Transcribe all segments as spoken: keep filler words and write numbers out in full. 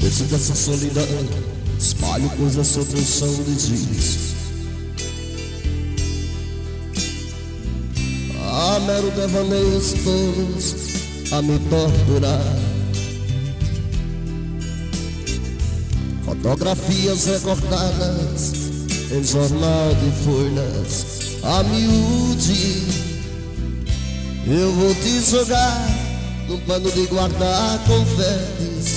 Desço dessa solidão, espalho coisas sobre o som de giz. Ah, mero devaneios todos a me torturar. Fotografias recordadas em jornal de folhas a miúde. Eu vou te jogar num pano de guardar confetes.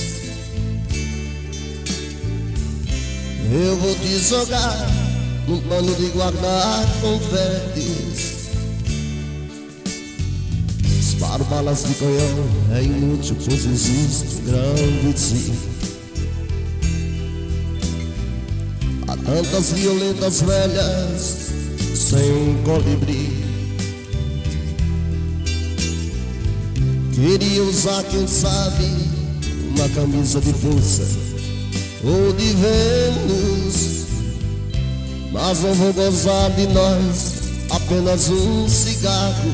Eu vou te jogar num pano de guardar confetes. Disparo balas de canhão, é inútil, pois existe grão de si. Há tantas violentas velhas sem colibri. Queria usar, quem sabe, uma camisa de força ou de Vênus, mas não vou gozar de nós apenas um cigarro.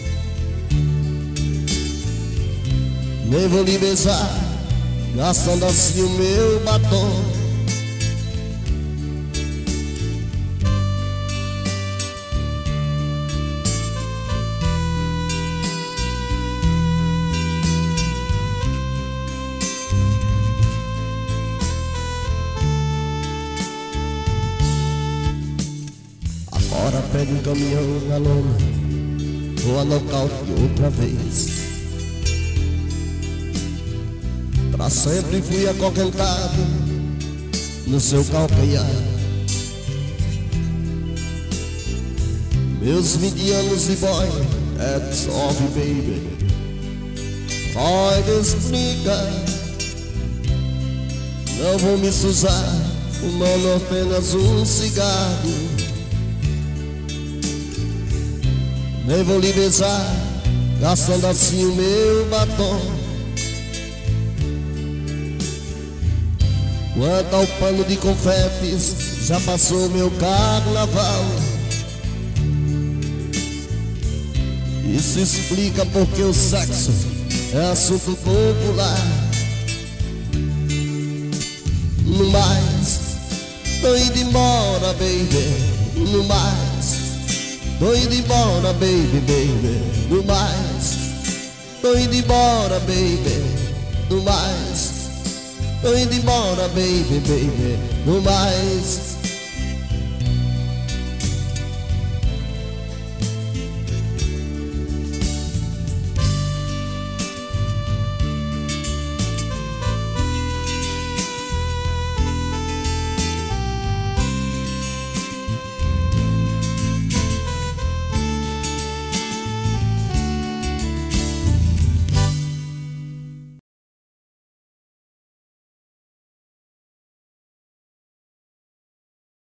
Nem vou lhe beijar, gastando assim o meu batom. Agora pegue um caminhão na lona, vou a nocaute outra vez. Pra sempre fui acoquentado no seu calcanhar. Meus vinte anos de boy, it's off baby. Freud explica, não vou me sujar fumando apenas um cigarro. Nem vou lhe beijar, gastando assim o meu batom. Quanto ao pano de confetes, já passou meu carnaval. Isso explica porque o sexo é assunto popular. No mais, tô indo embora, baby. No mais, tô indo embora, baby, baby. No mais, tô indo embora, baby. No mais, tô indo embora, baby, baby. No mais.